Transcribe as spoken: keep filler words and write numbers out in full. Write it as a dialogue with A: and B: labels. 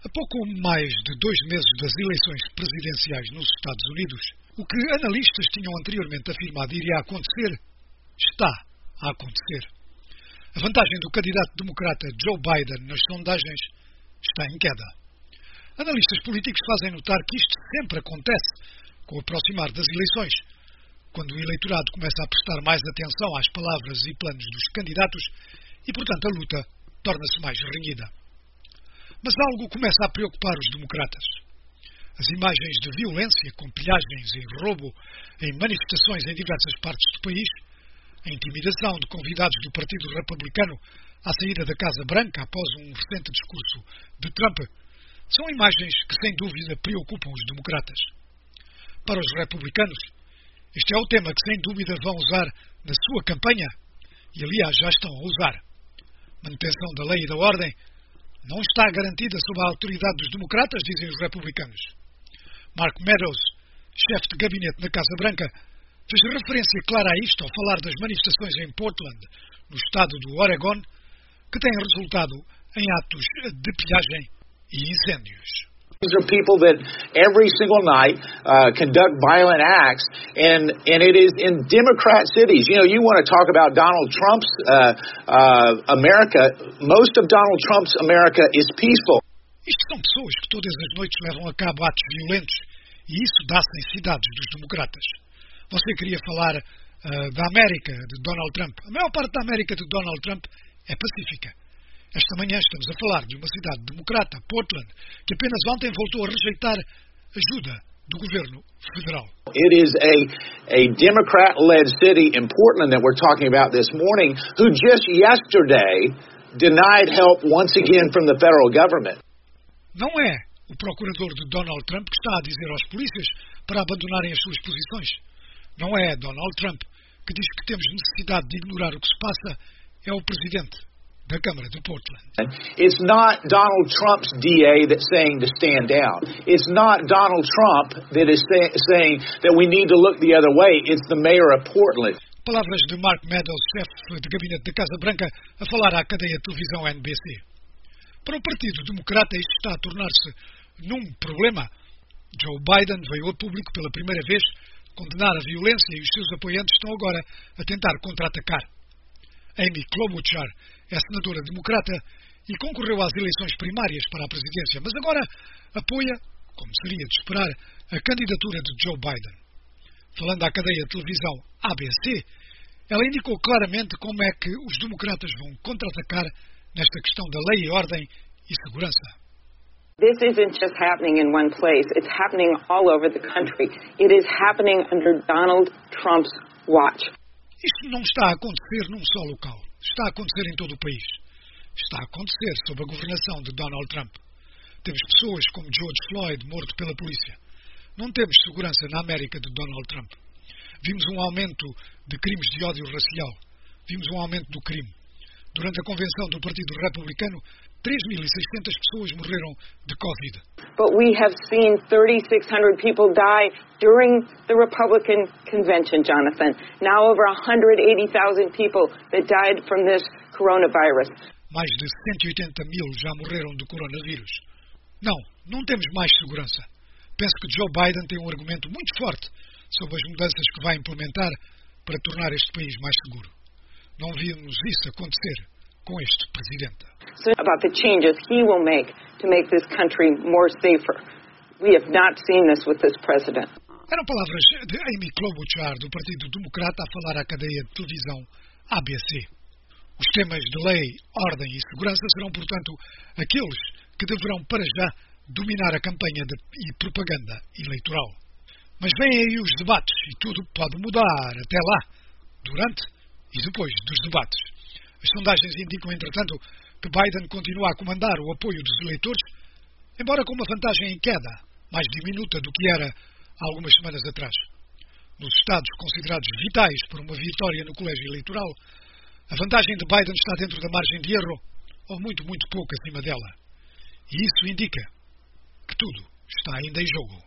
A: A pouco mais de dois meses das eleições presidenciais nos Estados Unidos, o que analistas tinham anteriormente afirmado iria acontecer, está a acontecer. A vantagem do candidato democrata Joe Biden nas sondagens está em queda. Analistas políticos fazem notar que isto sempre acontece com o aproximar das eleições, quando o eleitorado começa a prestar mais atenção às palavras e planos dos candidatos e, portanto, a luta torna-se mais renhida. Mas algo começa a preocupar os democratas. As imagens de violência, com pilhagens e roubo em manifestações em diversas partes do país, a intimidação de convidados do Partido Republicano à saída da Casa Branca após um recente discurso de Trump, são imagens que, sem dúvida, preocupam os democratas. Para os republicanos, este é o tema que, sem dúvida, vão usar na sua campanha e, aliás, já estão a usar. Manutenção da lei e da ordem não está garantida sob a autoridade dos democratas, dizem os republicanos. Mark Meadows, chefe de gabinete na Casa Branca, fez referência clara a isto ao falar das manifestações em Portland, no estado do Oregon, que têm resultado em atos de pilhagem e incêndios.
B: These are people that every single night uh, conduct violent acts, and, and it is in Democrat cities. You know, you want to talk about Donald Trump's uh, uh, America. Most of Donald Trump's America is peaceful.
A: Isto são pessoas que todas as noites levam a cabo atos violentos, e isso dá-se em cidades dos democratas. Você queria falar uh, da América de Donald Trump. A maior parte da América de Donald Trump é pacífica. Esta manhã estamos a falar de uma cidade democrata, Portland, que apenas ontem voltou a rejeitar ajuda do governo federal.
B: It is a, a Democrat-led city in Portland that we're talking about this morning, who just yesterday denied help once again from the federal government.
A: Não é o procurador de Donald Trump que está a dizer aos polícias para abandonarem as suas posições. Não é Donald Trump que diz que temos necessidade de ignorar o que se passa. É o presidente da Câmara de Portland.
B: It's not Donald Trump's D A that's saying to stand down. It's not Donald Trump that is say, saying that we need to look the other way. It's the mayor of Portland.
A: Palavras de Mark Meadows, chefe de gabinete da Casa Branca, a falar à cadeia de televisão N B C. Para o Partido Democrata, isto está a tornar-se num problema. Joe Biden veio a público pela primeira vez condenar a violência e os seus apoiantes estão agora a tentar contra-atacar. Amy Klobuchar é senadora democrata e concorreu às eleições primárias para a presidência, mas agora apoia, como seria de esperar, a candidatura de Joe Biden. Falando à cadeia de televisão A B C, ela indicou claramente como é que os democratas vão contra-atacar nesta questão da lei e ordem e segurança.
C: This isn't just happening in one place. It's happening all over the country. It is happening under Donald Trump's watch.
A: Isto não está a acontecer num só local. Está a acontecer em todo o país. Está a acontecer sob a governação de Donald Trump. Temos pessoas como George Floyd morto pela polícia. Não temos segurança na América de Donald Trump. Vimos um aumento de crimes de ódio racial. Vimos um aumento do crime. Durante a convenção do Partido Republicano, três mil e seiscentas pessoas morreram de Covid.
C: But we have seen thirty-six hundred people die during the Republican convention, Jonathan. Now over one hundred eighty thousand people that died from this coronavirus.
A: Mais de cento e oitenta mil já morreram do coronavírus. Não, não temos mais segurança. Penso que Joe Biden tem um argumento muito forte sobre as mudanças que vai implementar para tornar este país mais seguro. Não vimos isso acontecer com este presidente.
C: So about the changes he will make to make this country more safer. We have not seen this with this president.
A: Eram palavras de Amy Klobuchar, do Partido Democrata, a falar à cadeia de televisão A B C. Os temas de lei, ordem e segurança serão, portanto, aqueles que deverão, para já, dominar a campanha de, e propaganda eleitoral. Mas vêm aí os debates e tudo pode mudar até lá, durante e depois dos debates. As sondagens indicam, entretanto, que Biden continua a comandar o apoio dos eleitores, embora com uma vantagem em queda, mais diminuta do que era há algumas semanas atrás. Nos estados considerados vitais para uma vitória no colégio eleitoral, a vantagem de Biden está dentro da margem de erro, ou muito, muito pouco acima dela. E isso indica que tudo está ainda em jogo.